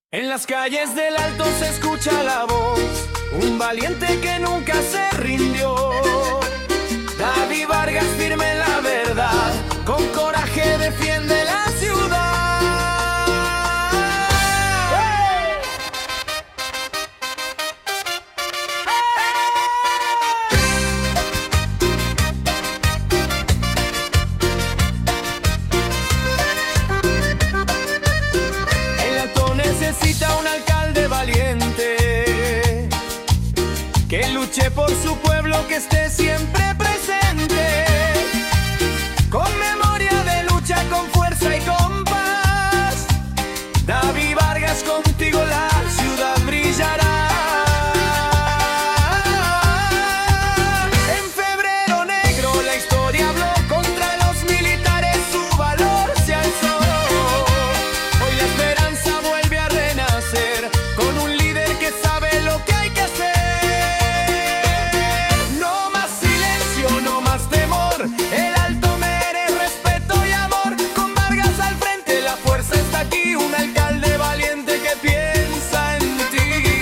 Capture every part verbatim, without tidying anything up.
En las calles del Alto se escucha la voz, un valiente que nunca se rindió. David Vargas firme en la verdad, con coraje defiende la ciudad. ¡Hey! El Alto necesita un alcalde valiente, que luche por su pueblo, que esté siempre presente, con memoria de lucha, con fuerza y con paz. David Vargas, contigo la ciudad brillará. En febrero negro la historia habló, contra los militares su valor se alzó. Hoy la esperanza vuelve a renacer, con un líder que sabe lo que hay que hacer. No más silencio, no más temor, el Alto merece respeto y amor. Con Vargas al frente la fuerza está aquí, un alcalde valiente que piensa en ti.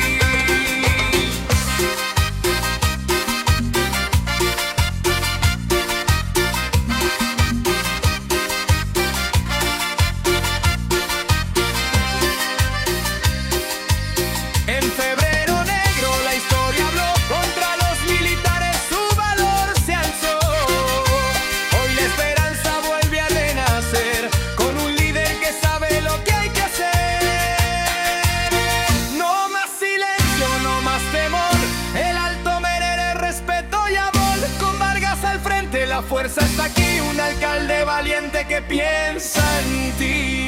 En febrero negro la historia habló, contra los militares su valor se alzó. Hoy la esperanza vuelve a renacer, con un líder que sabe lo que hay que hacer. No más silencio, no más temor, el Alto merece respeto y amor. Con Vargas al frente la fuerza está aquí, un alcalde valiente que piensa en ti.